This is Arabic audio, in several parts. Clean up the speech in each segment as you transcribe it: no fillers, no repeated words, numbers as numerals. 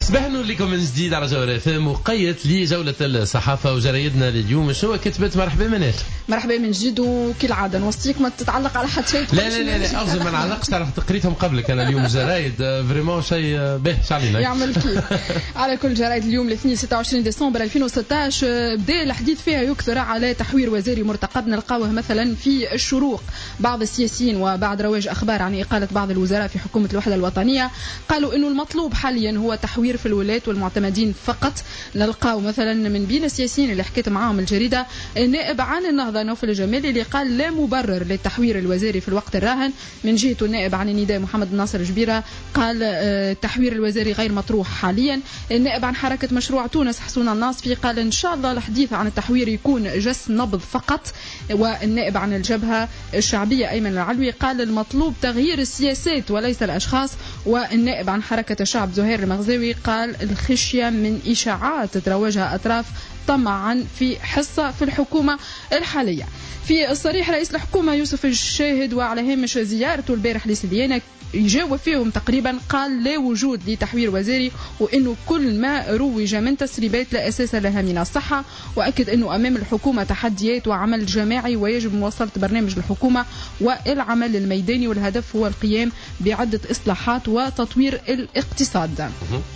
صباح النور لكم من جديد على جوهر FM وقيت لجولة الصحافة وجرايدنا لليوم. شنو كتبت؟ مرحبا منال. مرحبا من جديد، وكالعادة نوصيك ما تتعلق على حد شيء. لا أرجو ما نعلقش، تعرف قريتهم قبلك أنا اليوم جرايد فريمون شيء باهي علينا يعمل كيف. على كل جرايد اليوم الاثنين 26 ديسمبر 2016 بدأ الحديث فيها يكثر على تحوير وزاري مرتقب. نلقاوه مثلا في الشروق. بعض السياسيين وبعد رواج أخبار عن إقالة بعض الوزراء في حكومة الوحدة الوطنية قالوا إنه المطلوب حاليا هو تحوير في الولايات والمعتمدين فقط. نلقاو مثلا من بين السياسيين اللي حكيت معاهم الجريدة النائب عن النهضة نوفل الجمالي اللي قال لا مبرر للتحوير الوزاري في الوقت الراهن. من جهته النائب عن النداء محمد الناصر جبيرة قال التحوير الوزاري غير مطروح حاليا. النائب عن حركة مشروع تونس حسون الناصفي قال إن شاء الله الحديث عن التحوير يكون جس نبض فقط. والنائب عن الجبهة الشعبية أيمن العلوي قال المطلوب تغيير السياسات وليس الأشخاص. والنائب عن حركة الشعب زهير المغزاوي قال الخشية من إشاعات تروجها أطراف طمعا في حصة في الحكومة الحالية. في الصريح رئيس الحكومة يوسف الشاهد وعلى هامش زيارته البارح لسليانة يجاوب فيهم تقريبا قال لا وجود لتحوير وزاري، وإنه كل ما روج من تسريبات لا أساس لها من الصحة. وأكد أنه أمام الحكومة تحديات وعمل جماعي ويجب مواصلة برنامج الحكومة والعمل الميداني، والهدف هو القيام بعدة إصلاحات وتطوير الاقتصاد.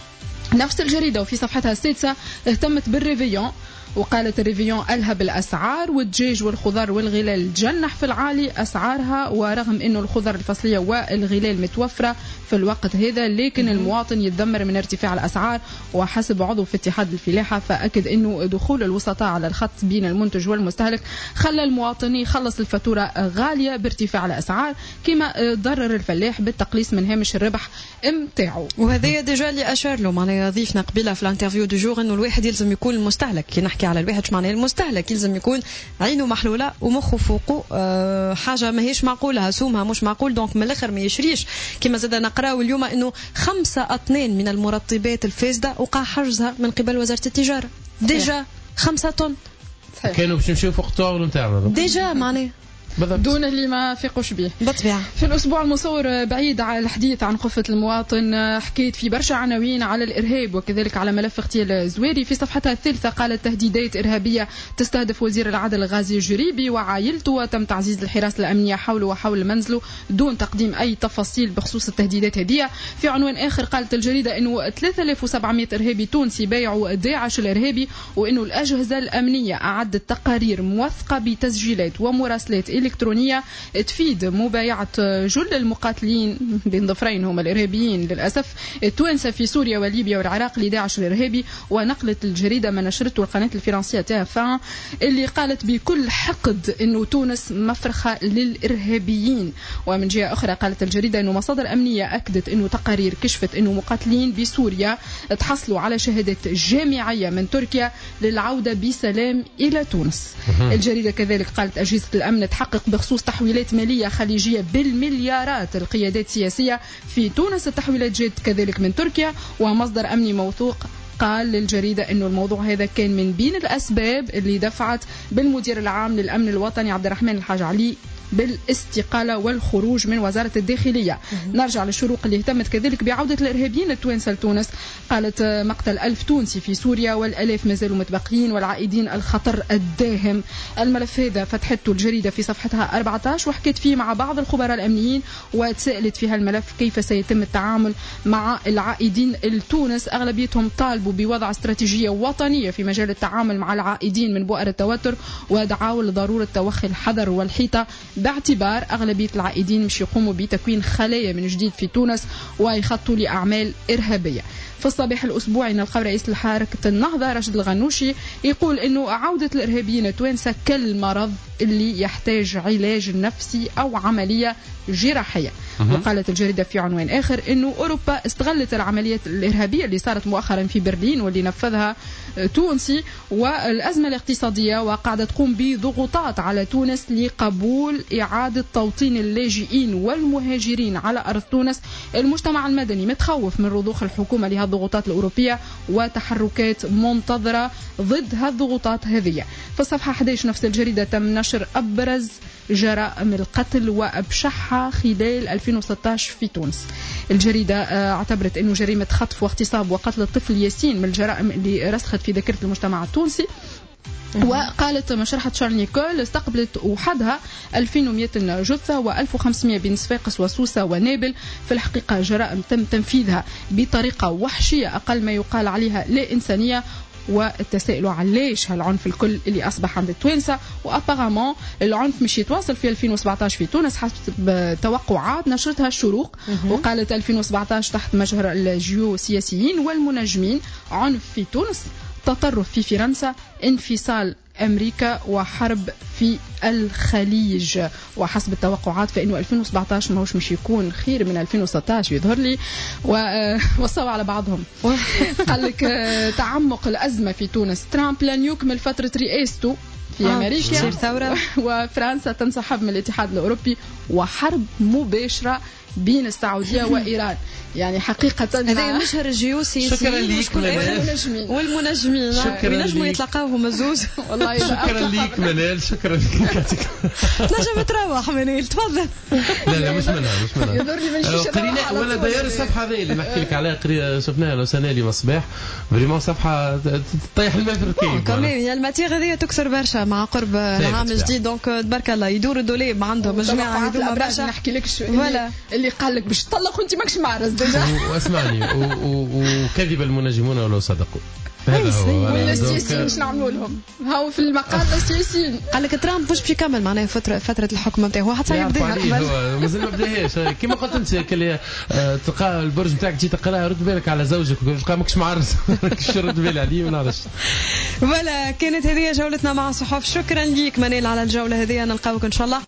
نفس الجريدة وفي صفحتها السادسة اهتمت بالريفيون وقالت الريفيون ألهب الأسعار والدجاج والخضار والغلال جنح في العالي أسعارها، ورغم أنه الخضار الفصلية والغلال متوفرة في الوقت هذا لكن المواطن يتذمر من ارتفاع الأسعار. وحسب عضو في اتحاد الفلاحة فأكد أنه دخول الوسطاء على الخط بين المنتج والمستهلك خلى المواطن يخلص الفاتورة غالية بارتفاع الأسعار، كما ضرر الفلاح بالتقليص من هامش الربح متاعه. وهذا ديجا اللي أشار له معناها ضيفنا قبيلة في الانترفيو دو جور أنه الواحد يلزم يكون المستهلك. كي نحكي على الواحد شو معناه المستهلك يلزم يكون عينه محلولة ومخه فوقه حاجة ما هيش معقولة، سومها مش معقول. دونك من الآخر ما يشريش. كما زاد نقرأ اليوم أنه 5 أطنان من المرطبات الفاسدة وقع حجزها من قبل وزارة التجارة. ديجا 5 طن كانوا باش نمشيو فوق الطوار نتاعنا ديجا معناه دون اللي ما فيقوش به بالطبيعة. في الأسبوع المصور بعيد على الحديث عن خفة المواطن حكيت في برشا عناوين على الإرهاب وكذلك على ملف اغتيال الزواري. في صفحتها الثالثة قالت تهديدات إرهابية تستهدف وزير العدل غازي الجريبي وعائلته وتم تعزيز الحراسة الأمنية حوله وحول منزله دون تقديم أي تفاصيل بخصوص التهديدات هذه. في عنوان آخر قالت الجريدة أنه 3700 إرهابي تونسي بايعوا داعش الإرهابي، وأنه الأجهزة الأمنية أعدت تقارير موثقة بتسجيلات ومراسلات إلكترونية تفيد مبايعة جل المقاتلين بين ضفرين هم الإرهابيين للأسف التوانسة في سوريا وليبيا والعراق لداعش الإرهابي. ونقلت الجريدة ما نشرته القناة الفرنسية TF1 اللي قالت بكل حقد أنه تونس مفرخة للإرهابيين. ومن جهة أخرى قالت الجريدة أنه مصادر أمنية أكدت أنه تقارير كشفت أنه مقاتلين بسوريا تحصلوا على شهادات جامعية من تركيا للعودة بسلام إلى تونس. الجريدة كذلك قالت أجهزة الأمن تحقق بخصوص تحويلات مالية خليجية بالمليارات القيادات سياسية في تونس. التحويلات جت كذلك من تركيا. ومصدر أمني موثوق قال للجريدة أنه الموضوع هذا كان من بين الأسباب اللي دفعت بالمدير العام للأمن الوطني عبد الرحمن الحاج علي بالاستقالة والخروج من وزارة الداخلية. نرجع للشروق اللي اهتمت كذلك بعودة الإرهابيين التوانسة لتونس. قالت مقتل 1000 تونسي في سوريا والألاف ما زالوا متبقيين والعائدين الخطر الداهم. الملف هذا فتحته الجريدة في صفحتها 14 وحكيت فيه مع بعض الخبراء الأمنيين وتسألت في هالملف كيف سيتم التعامل مع العائدين لتونس. أغلبيتهم طالبوا بوضع استراتيجية وطنية في مجال التعامل مع العائدين من بؤر التوتر ودعاوا لضرورة توخي الحذر والحيطة باعتبار أغلبية العائدين مش يقوموا بتكوين خلايا من جديد في تونس ويخطوا لأعمال إرهابية. في الصباح الأسبوعي نلقى رئيس حركة النهضة راشد الغنوشي يقول إنه عودة الإرهابيين التوانسة كالمرض اللي يحتاج علاج نفسي أو عملية جراحية. وقالت الجريدة في عنوان آخر إنه أوروبا استغلت العمليات الإرهابية اللي صارت مؤخرا في برلين واللي نفذها تونسي والأزمة الاقتصادية وقاعدة تقوم بضغوطات على تونس لقبول إعادة توطين اللاجئين والمهاجرين على أرض تونس. المجتمع المدني متخوف من رضوخ الحكومة لهذه الضغوطات الأوروبية وتحركات منتظرة ضد هذه الضغوطات هذه. في الصفحة 11 نفس الجريدة تم نشر أبرز جرائم القتل وأبشعها خلال 2016 في تونس. الجريدة اعتبرت أنه جريمة خطف واغتصاب وقتل الطفل ياسين من الجرائم اللي رسخت في ذاكرة المجتمع التونسي. وقالت مشرحة شارل نيكول استقبلت وحدها 2100 جثة و1500 بين صفاقس وسوسة ونابل. في الحقيقة جرائم تم تنفيذها بطريقة وحشية أقل ما يقال عليها لا إنسانية. والتساؤل عن ليش هالعنف الكل اللي أصبح عند التوانسة. وأبارامون العنف مش يتواصل في 2017 في تونس حسب توقعات نشرتها الشروق. وقالت 2017 تحت مجهر الجيوسياسيين والمنجمين عنف في تونس، تطرف في فرنسا، انفصال أمريكا وحرب في الخليج. وحسب التوقعات فإنه 2017 ماهوش مش يكون خير من 2016 يظهر لي. وصوا على بعضهم. قال لك تعمق الأزمة في تونس، ترامب لن يكمل فترة رئاسته في أمريكا وفرنسا تنسحب من الاتحاد الأوروبي وحرب مباشرة بين السعودية وإيران. يعني حقيقة هذا مشهر الجيوسي. شكرا ليك والمنجمين ينجموا يتلاقاوه مزوز. والله شكرا ليك منال، شكرا لك. نجم تروح منال تفضل. لا مش منها قرينا ولا داير الصفحة هذه اللي نحكي لك عليها قرينا شفناها لو سنة اليوم الصباح فريمون صفحة تطيح الماء في الكيك. كمان يا الماتيغ هذه تكسر برشا مع قرب العام الجديد دونك تبارك الله يدور الدولاب عندهم الجماعة هذوما برشا. نحكي لك شو اللي قال لك باش تطلق وانت ماكش معرس. واسمعني وكذب المنجمون ولو صدقوا. هذا هو. والسياسيين ايش نعملوا لهم؟ هاو في المقال السياسيين. قال لك ترامب مش بيكمل معناها فترة الحكم نتاعو حتى يبدا. هو مازال ما بداهاش كما قلت انت كلي تلقى البرج نتاعك تجي تقراه رد بالك على زوجك تلقى ماكش معرس رد بالي عليه ما نعرفش. فوالا كانت هذه جولتنا مع الصحف. شكرا ليك منال على الجولة هذه، نلقاوك ان شاء الله.